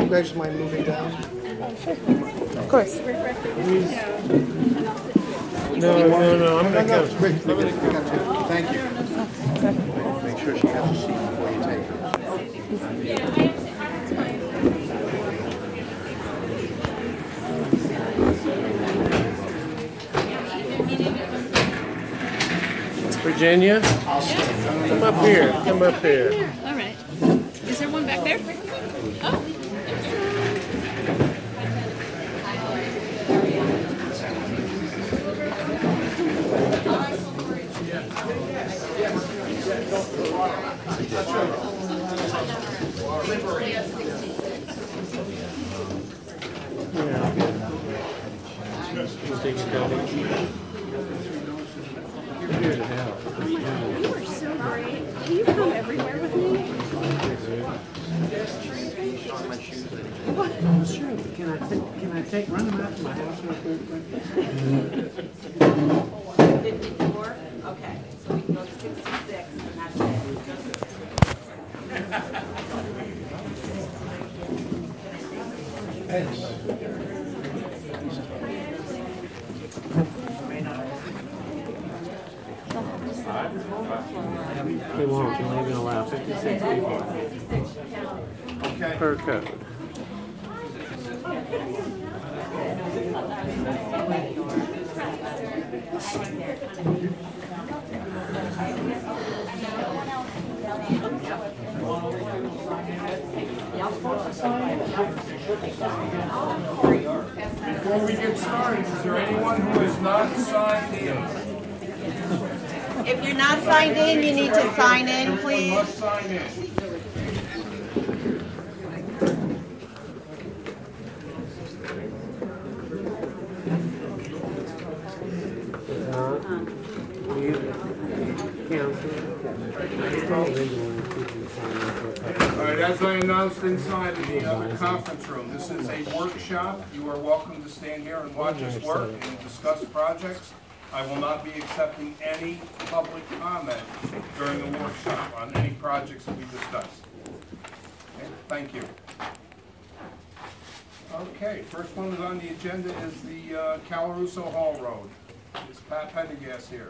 you guys mind moving down? Of course. No, I'm going to go. Rick, thank you. Make sure she has a seat before you take her. Virginia? Come up here. Come up here. All right. Is there one back there? Oh. We'll take it down. You're here to help. You are so great. Can you come everywhere with me? Sure. Can I run them out to my house real quick? 54? Okay, so we can go to 66 and that's it. They won't. You'll even allow 56 people. Okay. Per code. Before we get started, is there anyone who is not signed in? If you're not signed in, you need to sign in, Everyone please. must sign in. All right, as I announced inside of the other conference room, this is a workshop. You are welcome to stand here and watch us work and discuss projects. I will not be accepting any public comment during the workshop on any projects that we discuss. Okay, thank you. Okay, first one is on the agenda is the Calaruso Hall Road. Is Pat Pendergast here?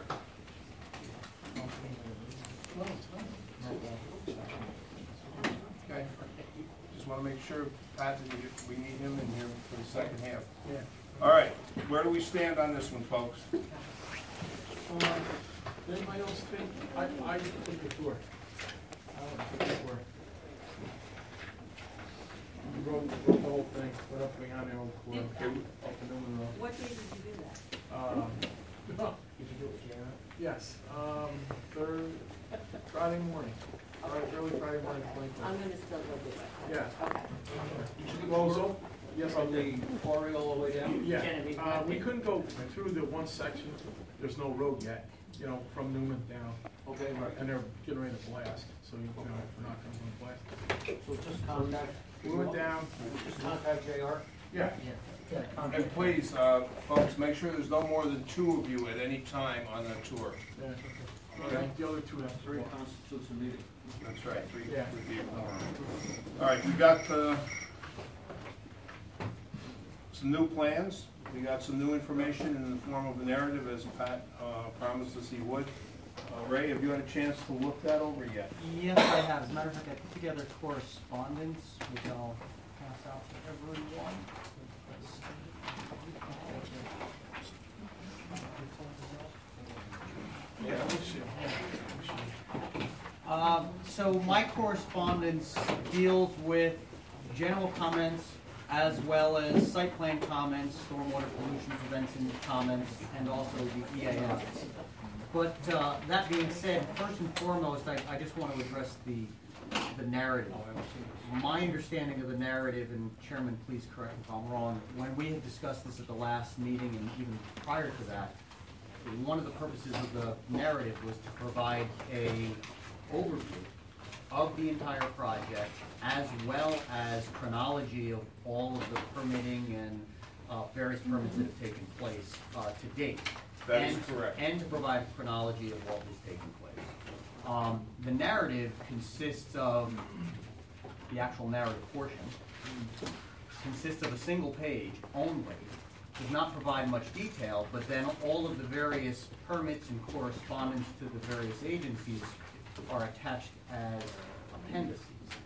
Okay, just want to make sure, Pat, that we need him in here for the second half. Yeah. All right, where do we stand on this one, folks? Anybody else think? I took a tour. I want to take a tour. We wrote the whole thing, put up beyond the old tour, up the Newman Road. What day did you do that? Did you do it, Janet? Yes, Friday morning, early Friday morning, 24th. I'm gonna still go do it. Yeah. Okay. Well, so, yes, I From the quarry all the way down? Yeah, we couldn't go through the one section, there's no road yet, from Newman down. Okay, right. And they're getting ready to blast, so we're not gonna blast. So just contact. We went down. Just contact JR? Yeah. And please, folks, make sure there's no more than 2 of you at any time on that tour. Yeah. Okay. The other two have 3 constitutes a meeting. That's right. 3 Yeah. would be a quorum. All right, we got some new plans. We got some new information in the form of a narrative, as Pat promised us he would. Ray, have you had a chance to look that over yet? Yes, I have. As a matter of fact, I put together correspondence, which I'll pass out to everyone. So my correspondence deals with general comments as well as site plan comments, stormwater pollution prevention comments, and also the EAF. But that being said, first and foremost, I just want to address the narrative. My understanding of the narrative, and Chairman, please correct me if I'm wrong, when we had discussed this at the last meeting and even prior to that, one of the purposes of the narrative was to provide a overview of the entire project, as well as chronology of all of the permitting and various permits that have taken place to date. That is correct. And to provide a chronology of what was taking place. The narrative consists of the actual narrative portion, consists of a single page only, does not provide much detail, but then all of the various permits and correspondence to the various agencies are attached as appendices.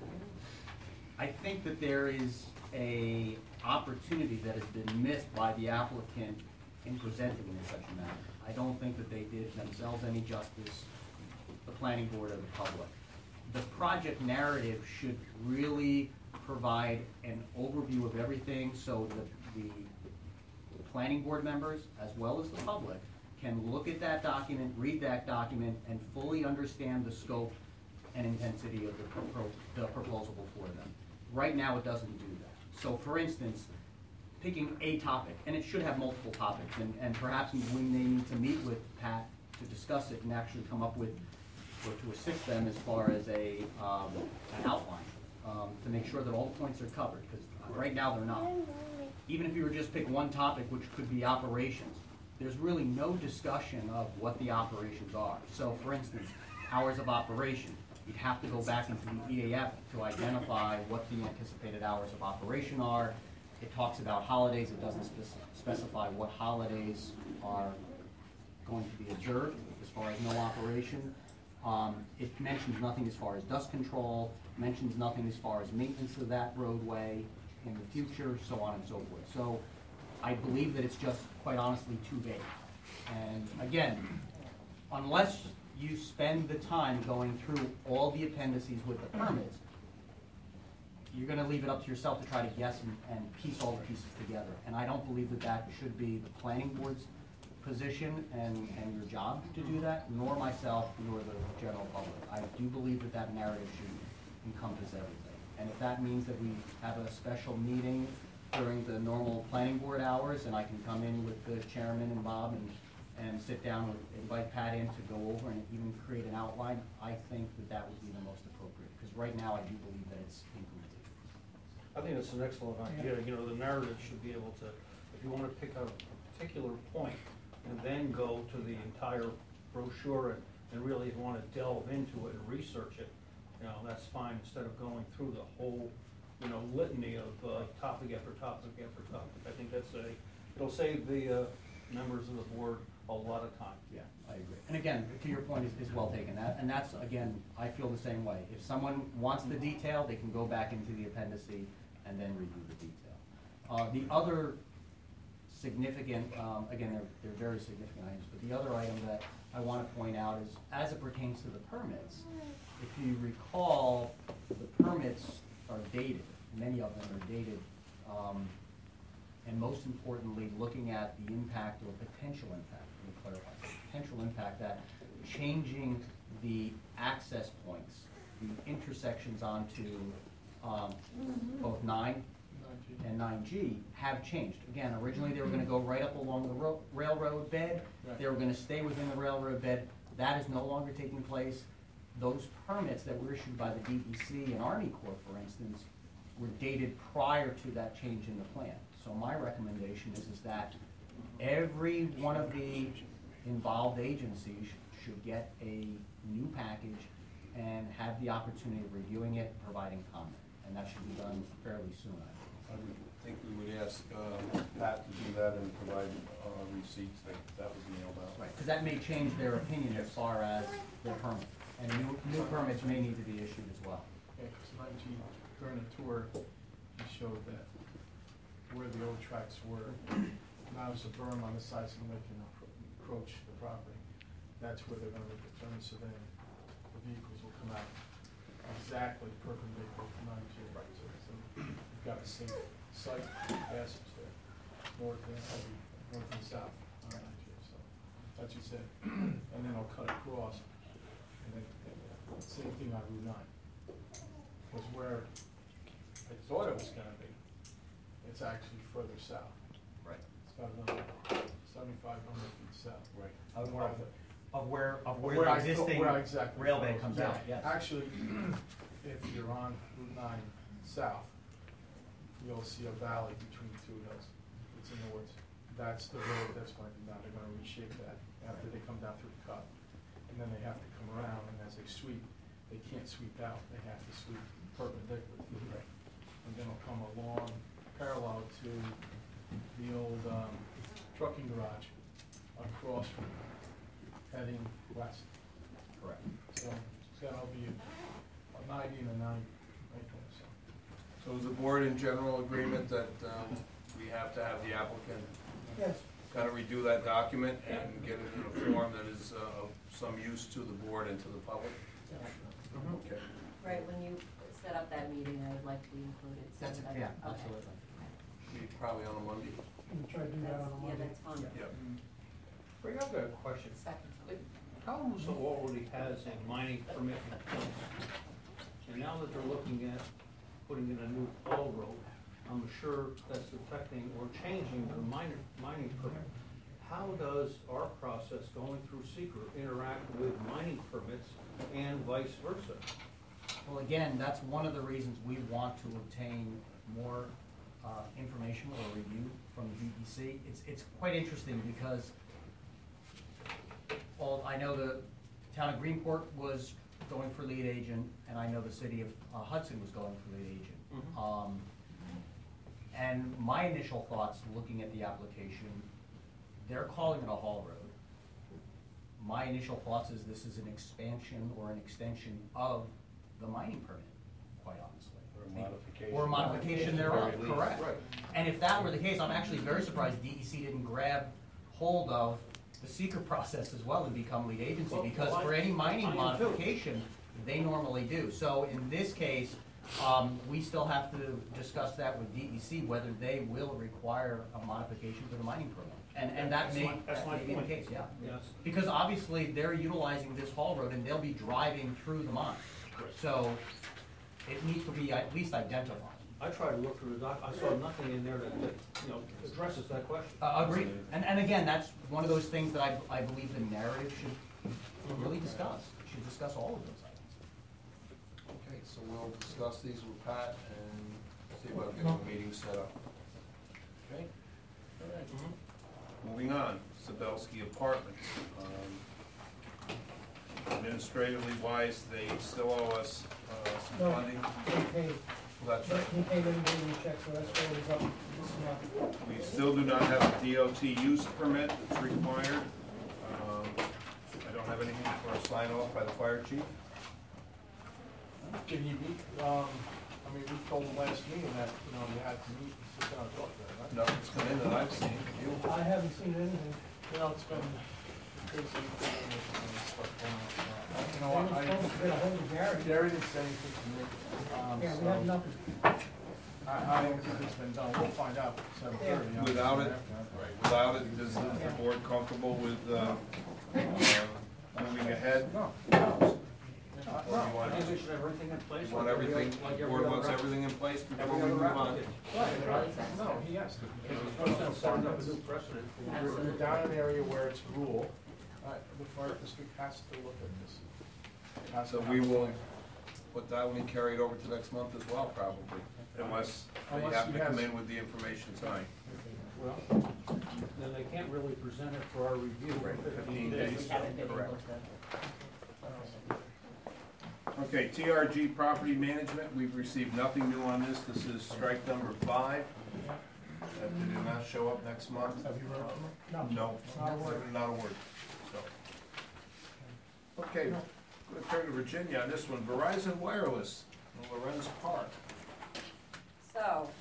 I think that there is a opportunity that has been missed by the applicant in presenting it in such a manner. I don't think that they did themselves any justice, the planning board or the public. The project narrative should really provide an overview of everything so that the planning board members, as well as the public, can look at that document, read that document, and fully understand the scope and intensity of the proposal before them. Right now, it doesn't do that. So for instance, picking a topic, and it should have multiple topics, and perhaps we may need to meet with Pat to discuss it and actually come up with, or to assist them as far as an outline, to make sure that all the points are covered, because right now they're not. Even if you were just pick one topic, which could be operations, there's really no discussion of what the operations are. So for instance, hours of operation, you'd have to go back into the EAF to identify what the anticipated hours of operation are. It talks about holidays, it doesn't specify what holidays are going to be observed as far as no operation. It mentions nothing as far as dust control, mentions nothing as far as maintenance of that roadway in the future, so on and so forth. So I believe that it's just, quite honestly, too vague. And again, unless you spend the time going through all the appendices with the permits, you're gonna leave it up to yourself to try to guess and piece all the pieces together. And I don't believe that that should be the planning board's position and your job to do that, nor myself, nor the general public. I do believe that that narrative should encompass everything. And if that means that we have a special meeting during the normal planning board hours, and I can come in with the chairman and Bob and sit down with, invite Pat in to go over and even create an outline, I think that that would be the most appropriate. Because right now, I do believe that it's incomplete. I think it's an excellent idea. You know, the narrative should be able to, if you want to pick out a particular point and then go to the entire brochure and really want to delve into it and research it, you know, that's fine, instead of going through the whole, you know, litany of topic after topic after topic. I think it'll save the members of the board a lot of time. Yeah, I agree. And again, to your point is well taken. And that's, again, I feel the same way. If someone wants the detail, they can go back into the appendice and then review the detail. The other significant, again, they're very significant items, but the other item that I want to point out is, as it pertains to the permits, if you recall, the permits are dated. Many of them are dated. And most importantly, looking at the impact or potential impact, let me clarify, potential impact that changing the access points, the intersections onto both 9 and 9G have changed. Again, originally they were going to go right up along the railroad bed. They were going to stay within the railroad bed. That is no longer taking place. Those permits that were issued by the DEC and Army Corps, for instance, were dated prior to that change in the plan. So my recommendation is that every one of the involved agencies should get a new package and have the opportunity of reviewing it, providing comment. And that should be done fairly soon, I think. I would think we would ask Pat to do that and provide receipts that would be mailed out. Right, because that may change their opinion as far as their permit. And new permits may need to be issued as well. Yeah, because 9G, during the tour, he showed that where the old tracks were, now there's a berm on the side so nobody can approach the property. That's where they're gonna return, so then the vehicles will come out exactly perpendicular to 9G. So you've got a safe site passage there, north and south on 9G. So that's what you said. And then I'll cut across. And then same thing on Route 9. Was where I thought it was gonna be. It's actually further south. Right. It's about another 7,500 feet south. Right. Of where Where the I existing thought- where I exactly rail thought bed it comes was. out, yes. Actually, if you're on Route 9 south, you'll see a valley between two of those. It's in the woods. That's the road that's going to be done. They're going to reshape that after they come down through the cut. And then they have to come around, and as they sweep, they can't sweep out, they have to sweep perpendicular to the grade. And then it'll come along parallel to the old trucking garage across from it, heading west. Correct. So it's gotta be a 90 and a 90, right there, so. So is the board in general agreement that we have to have the applicant Yes. kind of redo that document and get it in a form that is of some use to the board and to the public? Okay. Right, when you set up that meeting, I would like to be included. So That's, that- yeah, okay. absolutely. Be probably on a Monday. Yeah, that's fine. Yep. Bring up a question. Second. Kalamazoo already has a mining permit in place. And now that they're looking at putting in a new haul road, I'm sure that's affecting or changing their mining permit. How does our process going through seeker interact with mining permits and vice versa? Well, again, that's one of the reasons we want to obtain more information or review from the DEC. It's quite interesting because, well, I know the town of Greenport was going for lead agent, and I know the city of Hudson was going for lead agent. And my initial thoughts, looking at the application, they're calling it a haul road. My initial thoughts is this is an expansion or an extension of the mining permit, quite honestly. Or a modification. Or a modification thereof, Very least. correct. Right. And if that were the case, I'm actually very surprised DEC didn't grab hold of the seeker process as well and become lead agency, Well, because I- for any mining I am too. modification, they normally do. So in this case, we still have to discuss that with DEC, whether they will require a modification to the mining permit. And that That's my may be the point. case, yeah. Yes. Because obviously, they're utilizing this haul road and they'll be driving through the mine. So it needs to be at least identified. I tried to look through the doc, I saw nothing in there that, addresses that question. Agreed. And again, that's one of those things that I believe the narrative should really discuss. Should discuss all of those items. Okay, so we'll discuss these with Pat and see about getting a meeting set up. Okay? All right. Moving on, Sabelski Apartments. Administratively wise, they still owe us some funding. That's right. He paid everybody in the check, so that's what was up this month. We still do not have a DOT use permit that's required. I don't have anything for a sign off by the fire chief. Did he meet, I mean, we told him last meeting that, you had to meet and sit down and talk about it, right? Nothing's come in that I've seen. You? I haven't seen anything. It's been crazy. Stuff going on. You know They what, were supposed to get a hold of Gary. Gary didn't say anything to me. Yeah, we so have nothing. I don't think it's been done, we'll find out at 7:30. Without it, without it, is the board comfortable with moving ahead? No. Or do you I want, think we should have everything in place. you want everything, the board wants everything in place before we move on? No, he has to. It's setting up a new precedent for We're down in an area where it's rural, the fire district has to look at this. Has So to we have a will plan. put that one carried over to next month as well, probably, unless they Unless happen he to come has- in with the information tonight. Well, then they can't really present it for our review for 15 days. Correct. Okay, TRG Property Management, we've received nothing new on this. This is strike number 5. That did not show up next month. Have you heard from him? No, Not a word. not a word, so. Okay, I'm gonna turn to Virginia on this one. Verizon Wireless, in Lorenz Park. So,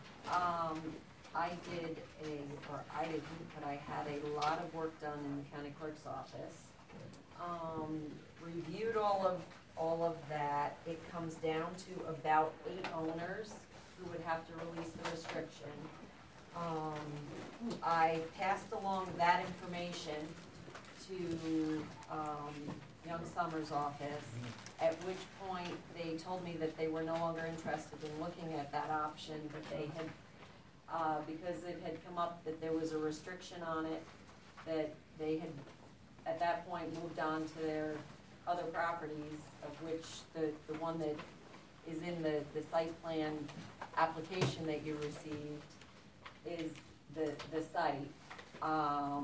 I didn't, but I had a lot of work done in the county clerk's office. Reviewed all of that. It comes down to about 8 owners who would have to release the restriction. I passed along that information to, Young Summers' office, at which point they told me that they were no longer interested in looking at that option, but they had, because it had come up that there was a restriction on it, that they had, at that point, moved on to their other properties, of which the one that is in the site plan application that you received is the site.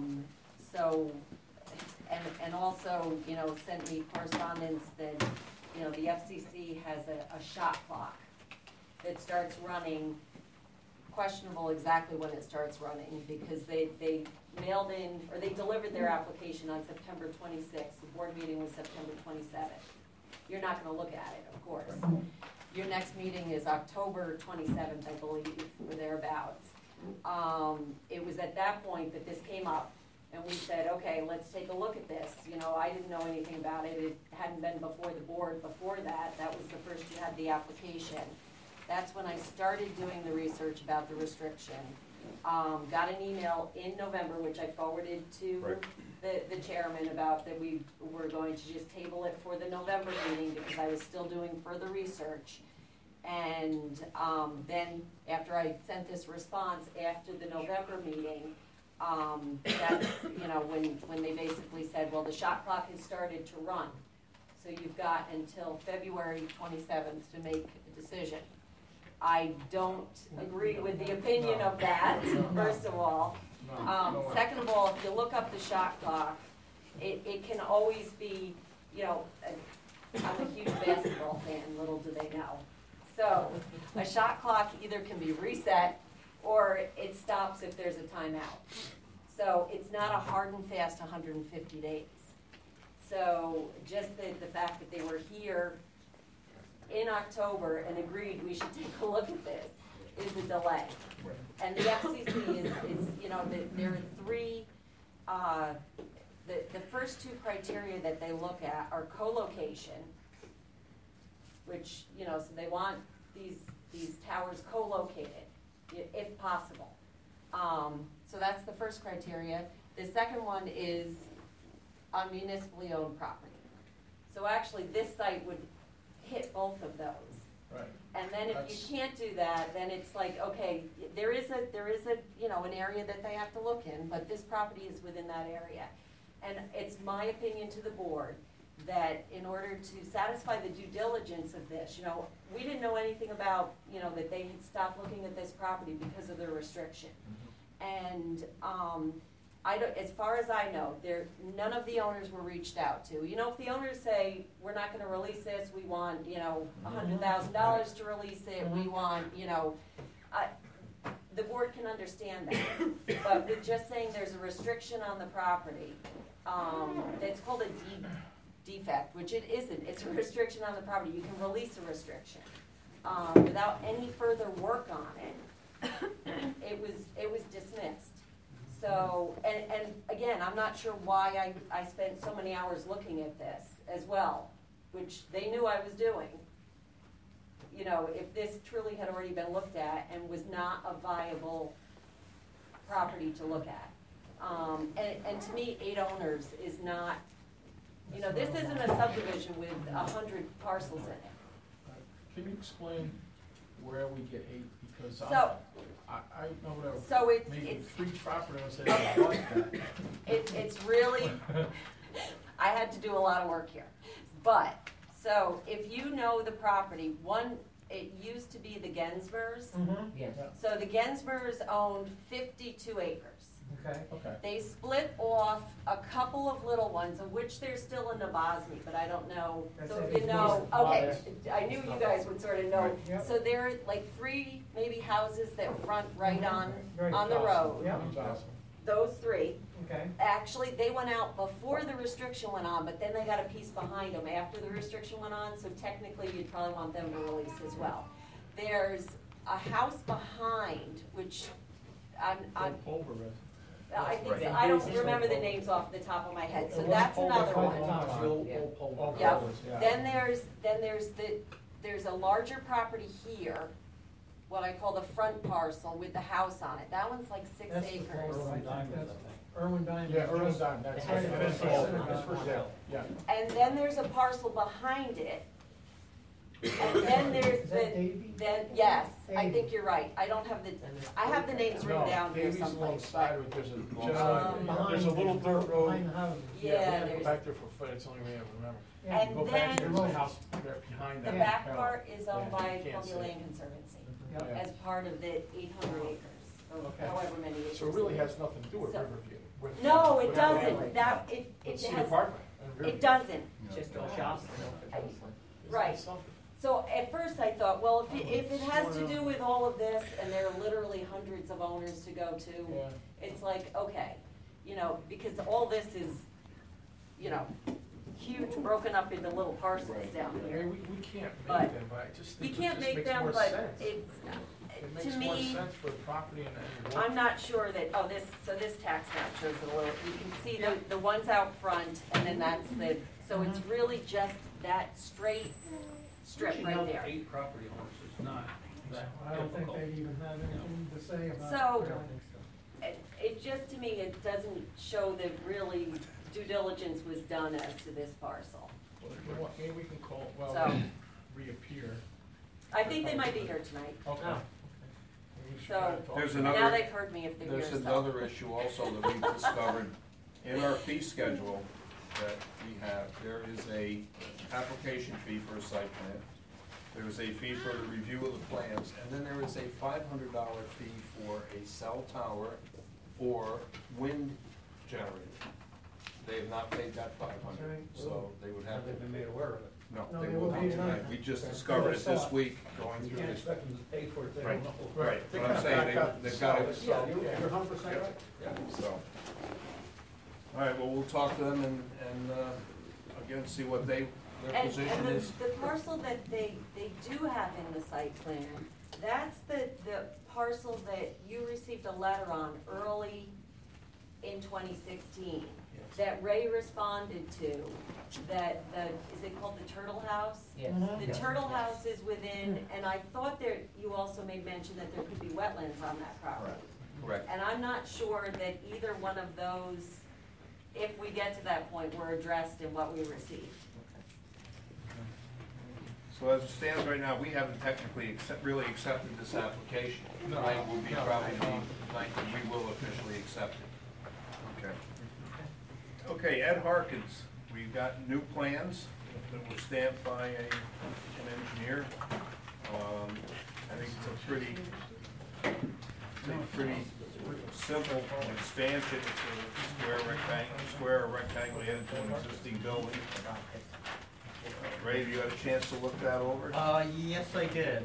So, and also, sent me correspondence that, you know, the FCC has a shot clock that starts running, questionable exactly when it starts running, because they mailed in, or they delivered their application on September 26th. The board meeting was September 27th. You're not gonna look at it, of course. Your next meeting is October 27th, I believe, or thereabouts. It was at that point that this came up, and we said, okay, let's take a look at this. You know, I didn't know anything about it. It hadn't been before the board before that. That was the first you had the application. That's when I started doing the research about the restriction. Got an email in November, which I forwarded to the chairman about that we were going to just table it for the November meeting because I was still doing further research. And then after I sent this response after the November meeting, that's, you know, when they basically said, well, the shot clock has started to run. So you've got until February 27th to make a decision. I don't agree with the opinion of that, first of all. Second of all, if you look up the shot clock, it can always be, you know, I'm a huge basketball fan, little do they know. So a shot clock either can be reset or it stops if there's a timeout. So it's not a hard and fast 150 days. So just the fact that they were here in October and agreed we should take a look at this is a delay. And the FCC is you know, there are three, the first two criteria that they look at are co-location, which, you know, so they want these towers co-located, if possible. So that's the first criteria. The second one is on municipally owned property. So actually, this site would hit both of those. Right. And then if you can't do that, then it's like, okay, there is a you know, an area that they have to look in, but this property is within that area. And it's my opinion to the board that in order to satisfy the due diligence of this, you know, we didn't know anything about, you know, that they had stopped looking at this property because of their restriction. And I don't, as far as I know, none of the owners were reached out to. You know, if the owners say, we're not gonna release this, we want, you know, $100,000 to release it, we want, you know, the board can understand that. But with just saying there's a restriction on the property, it's called a defect, which it isn't. It's a restriction on the property. You can release a restriction. Without any further work on it, it was dismissed. So, and again, I'm not sure why I spent so many hours looking at this as well, which they knew I was doing. You know, if this truly had already been looked at and was not a viable property to look at. And to me, 8 owners is not, you know, this isn't a subdivision with 100 parcels in it. Can you explain where we get 8? Because So, I know what I was, so maybe it's 3 property owners say I like that. it's really, I had to do a lot of work here. But, so if you know the property, it used to be the Gensmers. Yes. So the Gensmers owned 52 acres. Okay. Okay. They split off a couple of little ones, of which there's still a Nabosny, but I don't know. That's So it. if you know, okay, Yes. I knew you guys would sort of know. Right. Yep. So there are like 3 maybe houses that front right on Right. the road. Yep. Those 3. Okay. Actually, they went out before the restriction went on, but then they got a piece behind them after the restriction went on, so technically you'd probably want them to release as well. There's a house behind, which I think, Right. I don't remember the names off the top of my head, so that's another one. Yeah. Then there's a larger property here, what I call the front parcel with the house on it. That one's like 6 That's the acres. total. Irwin Diamonds, I think. Irwin Diamond. Yeah, Irwin Diamond, that's Right. it. That's That's yeah. And then there's a parcel behind it. And then there's Is that Davy? yes, I Davy. think you're right. I have the names written No, down here Davies someplace. alongside with, there's Behind a little dirt road. Behind the house. Yeah, we have to there's- go back there for foot, it's the only way I remember. Yeah. And You go back, then- there's a house there behind The that. back Yeah. part is owned Yeah, by you can't Columbia see. Land Conservancy Yep. Yeah. as part of the 800 acres, or Okay. however many acres. So it really has nothing to do with So- Riverview. with- No, it with that doesn't. land. That, it It's an has, apartment. in Riverview. it doesn't. Just go shops. Right. So at first I thought, well, if it has to do with all of this, and there are literally hundreds of owners to go to, Yeah. it's like, okay, you know, because all this is, you know, huge, broken up into little parcels Right. down I here. mean, we can't But make them, but I just You think it can't just make makes them, more but sense. it's, It to makes more me, sense for the property and I'm not sure that, oh, this tax map shows it a little, you can see the ones out front, and then that's so it's really just that straight strip Reaching right out to there. 8 property owners is not that I don't think difficult. they even have anything to say about it. So, it just, to me, it doesn't show that really due diligence was done as to this parcel. Maybe we can call, well, So- reappear. I think they might be here tonight. Okay. Oh. Maybe we should So- try to talk There's to And another- now they've heard me if they're here, There's so. another issue also that we've discovered in our fee schedule that we have. There is a application fee for a site plan. There is a fee for the review of the plans, and then there is a $500 fee for a cell tower or wind generator. They have not paid that $500, so they would have to. Have they been made aware of it? No, No, they they will will not be tonight. tonight. We just discovered it this week going You through can't this. expect them to pay for it, they Right. don't know. Right, They but I'm gotta saying back up they've the got cell. it. Yeah, you're 100% right. Yeah, so. All right, well, we'll talk to them and again, see what their position And is. the parcel that they do have in the site plan, that's the parcel that you received a letter on early in 2016. Yes. That Ray responded to, that is it called the Turtle House? Yes. The Turtle House is within, and I thought there, you also made mention that there could be wetlands on that property. Correct. And I'm not sure that either one of those, if we get to that point, were addressed in what we received. So as it stands right now, we haven't technically really accepted this application. No. Tonight will be No. probably the night that we will officially accept it. Okay. Okay, Ed Harkins, we've got new plans that were stamped by an engineer. I think it's a pretty simple expansion. It's a square or rectangle added to an existing building. Ray, have you had a chance to look that over? Yes, I did.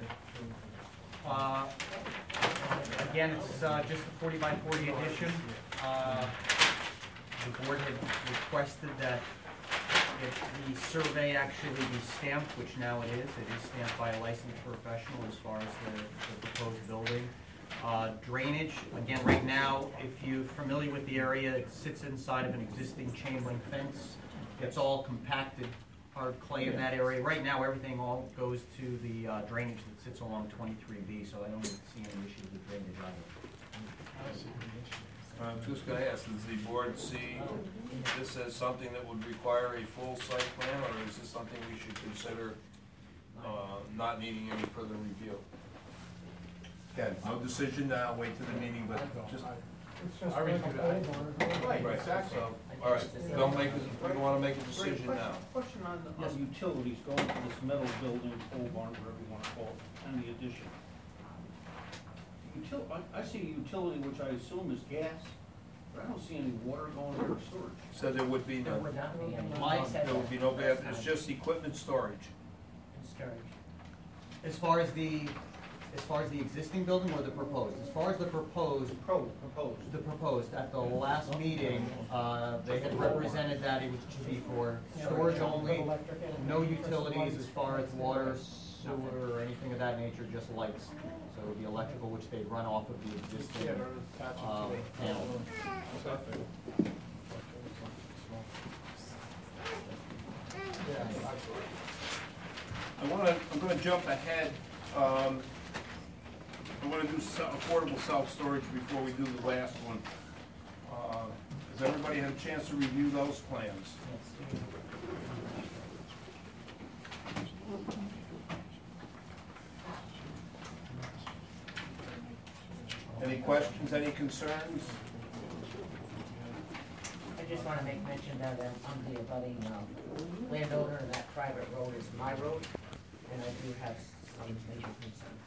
Again, it's just a 40 by 40 addition. The board had requested that if the survey actually be stamped, which now it is stamped by a licensed professional as far as the proposed building. Drainage, again, right now, if you're familiar with the area, it sits inside of an existing chain link fence. It's all compacted hard clay in that area. Right now, everything all goes to the drainage that sits along 23B, so I don't see any issues with drainage either. I'm just gonna ask, does the board see this as something that would require a full site plan, or is this something we should consider not needing any further review? Again, no decision now, wait to the meeting, but just. It's just I like a reviewed pole it. barn. Right, Right, exactly. so, all right, we don't wanna make a decision now. Question on utilities going to this metal building, pole barn, whatever you wanna call it, and the addition. I see a utility which I assume is gas, but I don't see any water going there or storage. So there would be There no, would not be any. there would be no bad, it's just equipment storage. Storage. As far as the existing building or the proposed? As far as the proposed, at the last meeting, they had represented that it would be for storage only, no utilities as far as water, sewer, or anything of that nature, just lights. So it would be electrical, which they'd run off of the existing Yeah, they're attaching to it. panel. Yeah, absolutely. I'm gonna jump ahead. I wanna do affordable self-storage before we do the last one. Has everybody had a chance to review those plans? Any questions, any concerns? I just want to make mention that I'm the abutting landowner, and that private road is my road, and I do have some major concerns.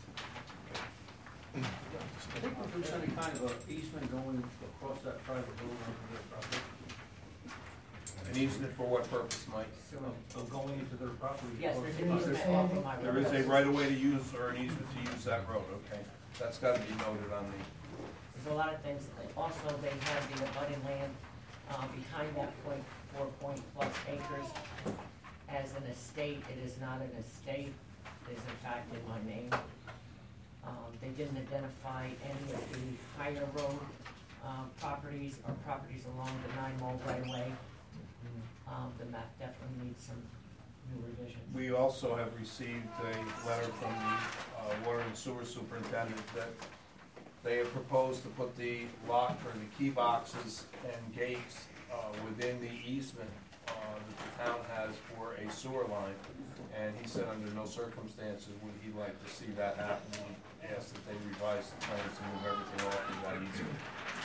I think if there's any kind of a easement going across that private road onto their property. An easement for what purpose, Mike? Of going into their property. Yes, Or- there's an easement off of my road. There is a right-of-way to use or an easement to use that road, okay? That's gotta be noted on the, There's a lot of things. Also, they have the abutting land behind that 4+ acres. As an estate, it is not an estate. It is in fact in my name. They didn't identify any of the higher road properties or properties along the 9-mile right-of-way. The map definitely needs some new revisions. we also have received a letter from the water and sewer superintendent that they have proposed to put the lock or the key boxes and gates within the easement that the town has for a sewer line. And he said under no circumstances would he like to see that happen. He asked that they revise the plans to move everything off of that easement.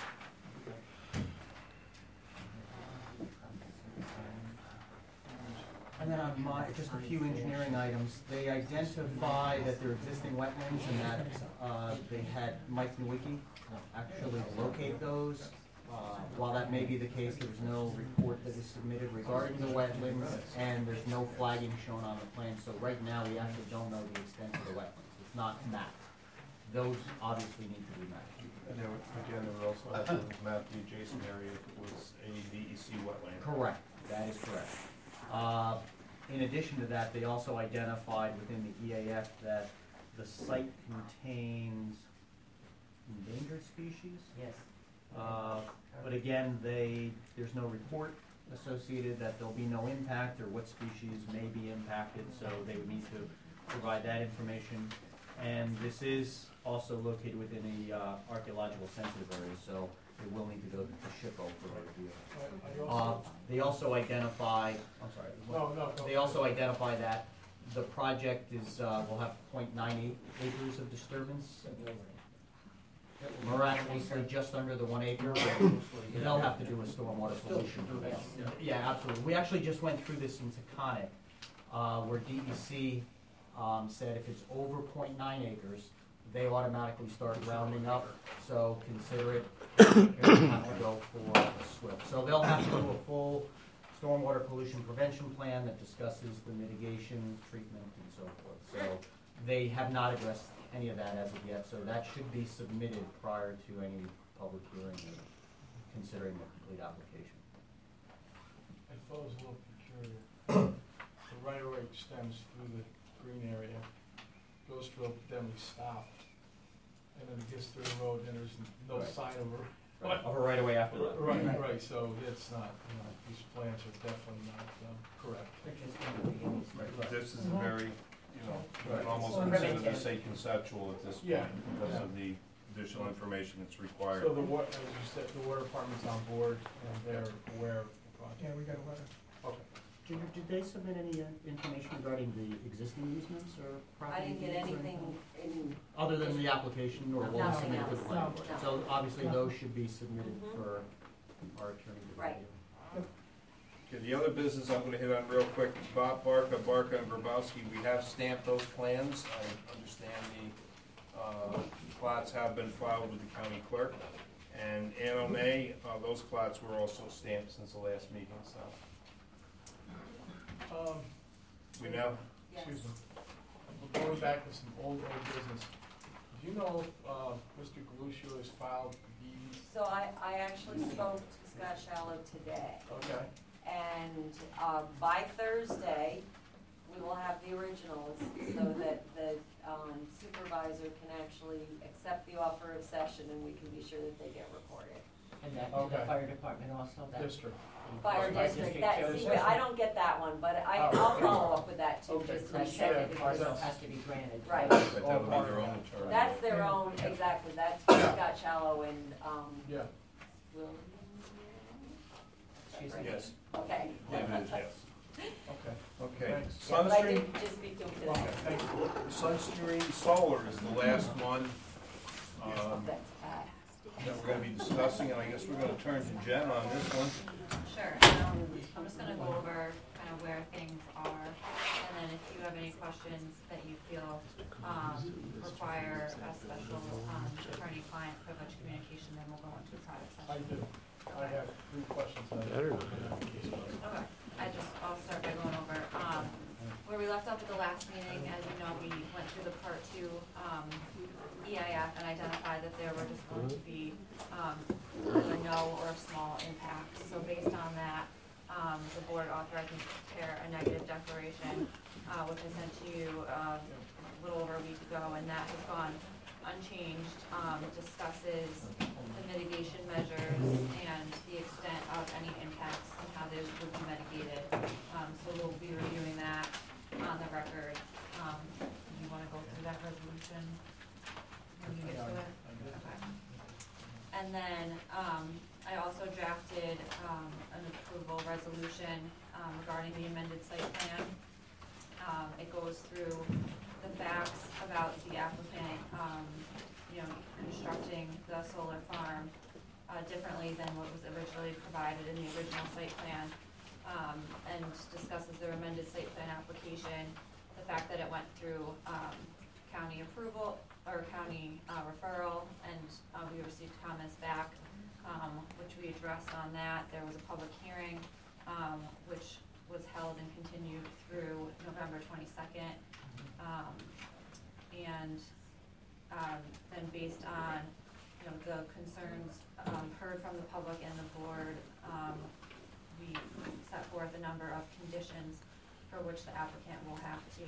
And then on my, just a few engineering items, they identify that there are existing wetlands and that they had Mike Nowicki actually locate those. While that may be the case, there was no report that was submitted regarding the wetlands, and there's no flagging shown on the plan, so right now, we actually don't know the extent of the wetlands. It's not mapped. Those obviously need to be mapped. And there, again, there would also have to map the adjacent area if it was a DEC wetland. Correct, that is correct. In addition to that, they also identified within the EAF that the site contains endangered species. Yes. But again, there's no report associated that there'll be no impact or what species may be impacted, so they would need to provide that information. And this is also located within the archaeological sensitive area, so it will need to go to SHPO for review. They also identify, I'm sorry. They also identify that the project is, will have 0.98 acres of disturbance. Miraculously, just under the 1 acre. They'll have to do a stormwater pollution prevention. Yeah, absolutely. We actually just went through this in Taconic, where DEC said if it's over 0.9 acres, they automatically start rounding up. So consider it, you're gonna have to go for a SWIP. So they'll have to do a full stormwater pollution prevention plan that discusses the mitigation, treatment, and so forth. So they have not addressed any of that as of yet, so that should be submitted prior to any public hearing or considering the complete application. I thought it was a little peculiar. The right-of-way extends through the green area, goes through, then we stop, and then it gets through the road, and there's no Right. sign of a. Of a right away after that. Right, so it's not, these plans are definitely not correct. They're just gonna be in these- This is a very, you can almost consider this a conceptual at this Yeah. point because of the additional information that's required. So as you said, the water department's on board, and they're aware of the project. Yeah, we got a letter. Okay. Did they submit any information regarding the existing easements or I property? didn't get deeds or anything in, Other than the application or what was Nothing submitted to the else. planning board? No. So obviously No. those should be submitted Mhm. for our attorney to Right. review. Okay, the other business I'm gonna hit on real quick, Bob Barca, and Grabowski, we have stamped those plans. I understand the plots have been filed with the county clerk. And Ann O'May, those plots were also stamped since the last meeting, so. We know, yes. Excuse me. We're going back to some old business. Do you know if Mr. Galuccio has filed deeds? So I actually spoke to Scott Shallow today, Okay. and by Thursday, we will have the originals so that the supervisor can actually accept the offer of session and we can be sure that they get recorded. And that to the Okay. fire department also, that. District. Fire Fire district, district, that, yeah, see, that's I don't get that one, but I'll follow up with that too, Okay. just to That be sure. second Yeah. parcel has to be granted. Right. but that would be their own attorney. That's their own, exactly, that's Scott Shallow and, Yeah. William? Excuse me. Yes, Okay. it is, yes. Okay. Okay, Thanks. Yeah, but I Sunstream, did just speak to him Okay, today. thank you. Sunstream Solar is the last one That's passed. that we're gonna be discussing, and I guess we're gonna turn to Jen on this one. Sure. I'm just going to go over kind kind of where things are. And then if you have any questions that you feel require a special attorney-client privilege communication, then we'll go into a private I session. do. I have 3 questions. Better not. Okay, I'll start by going over, where we left off at the last meeting, as you know, we went through the part 2, EIF and identified that there were just going to be, either no or small impacts. So based on that, the board authorized me to prepare a negative declaration, which I sent to you, a little over a week ago, and that has gone unchanged. It discusses the mitigation measures and the extent of any impacts and how those would be mitigated. So we'll be reviewing that on the record. You wanna go through that resolution when you get to it? Okay. And then, I also drafted, an approval resolution, regarding the amended site plan. It goes through the facts about the applicant, constructing the solar farm, differently than what was originally provided in the original site plan, and discusses their amended site plan application, the fact that it went through, county approval, or county, referral, and, we received comments back, which we addressed on that. There was a public hearing, which was held and continued through November 22nd. Then based on, the concerns, heard from the public and the board, we set forth a number of conditions for which the applicant will have to,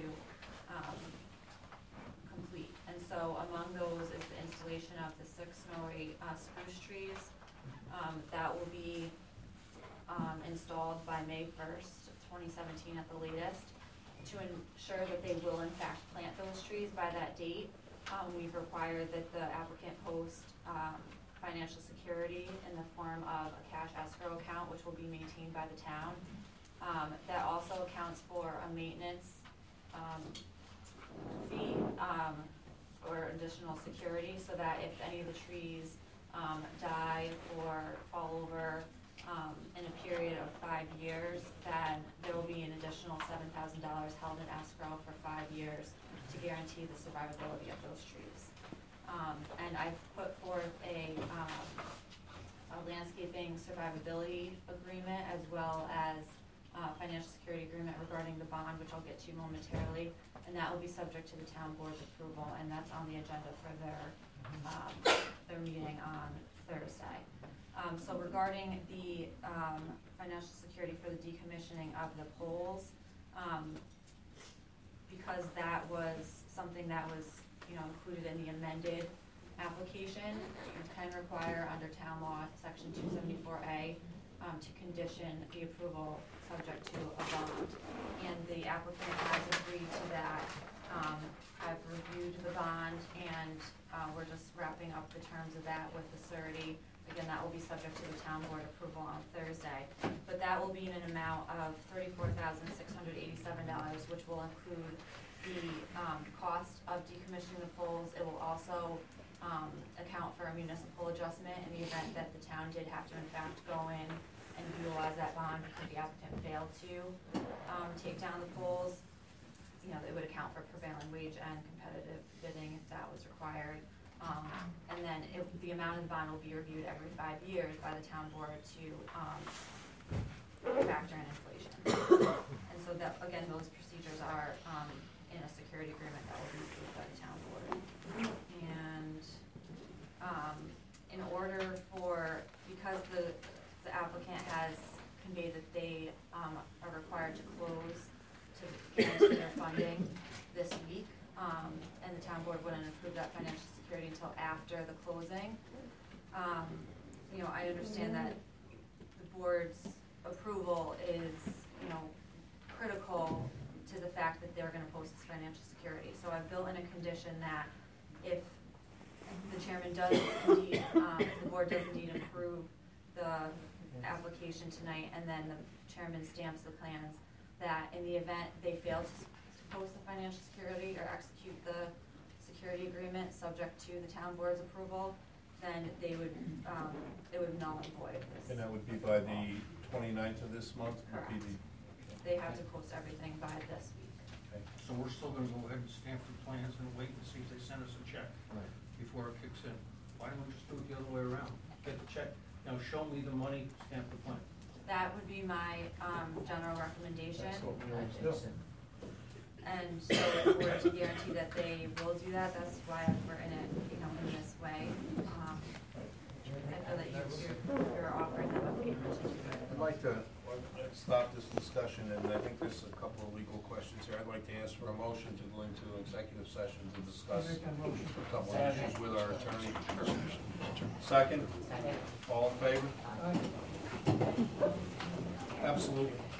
complete. And so among those is the installation of the 6 snowy, spruce trees. That will be, installed by May 1st, 2017 at the latest. To ensure that they will in fact plant those trees by that date, we've required that the applicant post, financial security in the form of a cash escrow account, which will be maintained by the town. That also accounts for a maintenance, fee, or additional security, so that if any of the trees, die or fall over, in a period of 5 years, then there will be an additional $7,000 held in escrow for 5 years to guarantee the survivability of those trees. And I've put forth a landscaping survivability agreement, as well as financial security agreement regarding the bond, which I'll get to momentarily, and that will be subject to the town board's approval, and that's on the agenda for their meeting on Thursday. So regarding the financial security for the decommissioning of the poles, because that was something that was, included in the amended application, you can require under town law, section 274A, to condition the approval subject to a bond. And the applicant has agreed to that. I've reviewed the bond, and we're just wrapping up the terms of that with the surety. Again, that will be subject to the town board approval on Thursday. But that will be in an amount of $34,687, which will include the cost of decommissioning the poles. It will also account for a municipal adjustment in the event that the town did have to in fact go in and utilize that bond because the applicant failed to take down the poles. It would account for prevailing wage and competitive bidding if that was required. And then the amount of the bond will be reviewed every 5 years by the town board to factor in inflation. And so that, again, those procedures are in a security agreement that will be approved by the town board. And in order because the applicant has conveyed that they are required to close to guarantee their funding this week, and the town board wouldn't approve that financial security until after the closing. I understand that the board's approval is, critical to the fact that they're gonna post this financial security. So I've built in a condition that if the chairman does indeed, if the board does indeed approve the application tonight, and then the chairman stamps the plans, that in the event they fail to post the financial security or execute the security agreement subject to the town board's approval, then they would, it would null and void this. And that would be by the 29th of this month? Would be Correct. they have to post everything by this week. So we're still gonna go ahead and stamp the plans and wait and see if they send us a check before it kicks in. Why don't we just do it the other way around? Get the check, now show me the money, stamp the plan. That would be my, general recommendation. That's what we always do. And so if we're to guarantee that they will do that, that's why I've written it, in this way. I feel that you're offering them a favor to do it. I'd like to stop this discussion, and I think there's a couple of legal questions here. I'd like to ask for a motion to go into executive session to discuss a couple of issues with our attorney. Second? Second. All in favor? Absolutely.